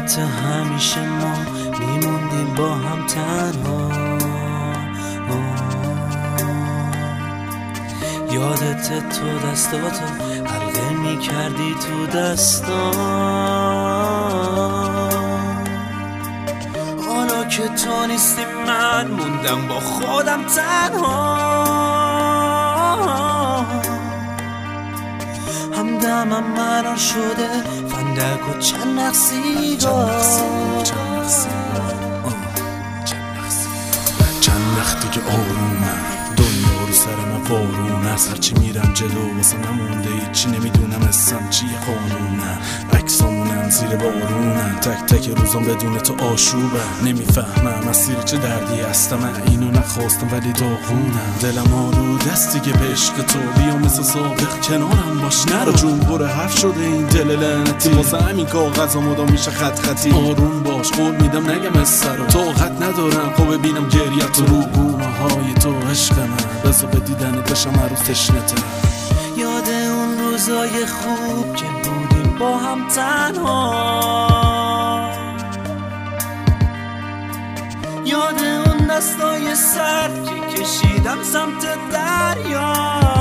یادت همیشه ما میموندیم با هم تنها. یادت تو دستاتو حلقه میکردی تو دستا. حالا که تو نیستی من موندم با خودم تنها. همدمم مرار شده فندک و چند نقصیگاه. چند وقتی که آرومم دنیا رو سر من وارون است. هرچی میرم جلو واسه نمونده هیچی نمیدونم اسم چیه قانونم. عکسامونم زیر بارونم تک تک روزام بدون تو آشوبم. نمیفهمم مسیر چه دردی هستم من اینو نخواستم ولی داغونم. دلم آلو دستی که به عشق تو بیا مثل سابق کنارم باش. نرو جون بره حرف شده این دل لعنتی واسه همین کاغذا مدام میشه خط خطی. آروم باش قول میدم نگم از سر طاقت ندارم خب ببینم گریت رو گونه های تو عشق من. بذار به دیدنت بشم عروس تشنه‌تر. یاد اون روزای خوب که بودیم با هم تنها. یاد اون دستای سرد که کشیدم سمت دریا.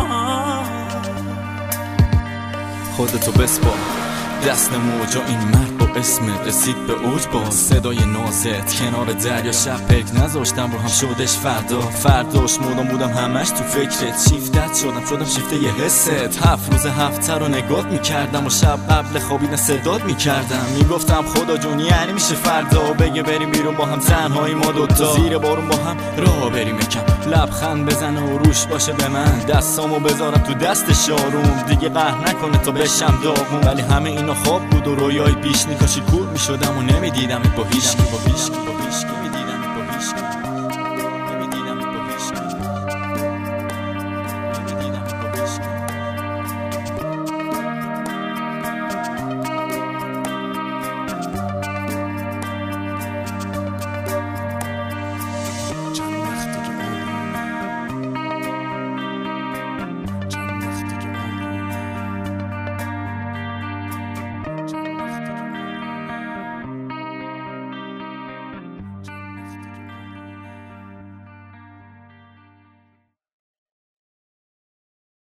خودتو بسپار دست موجا این مرد با اسمت رسید به اوج با صدای نازت کنار دریا. شب پک نذاشتم رو هم شدش فرداش مودم بودم همش تو فکرت. شیفتت شدم شیفته یه حست. 7 روز هفته رو نگات میکردم و شب قبل خوابیدن صدات میکردم. میگفتم خدا جون یعنی میشه فردا بگه بریم بیرون با هم تنهایی ما دوتا. زیر بارون با هم راه بریم یکم لبخند بزنه و روش باشه به من. دستامو بذارم تو دست شاروم دیگه قهر نکنه تا بشم داغون. ولی همه اینا خواب بود و رویای پیش کاشی کور میشدم و نمیدیدم با هیچکی.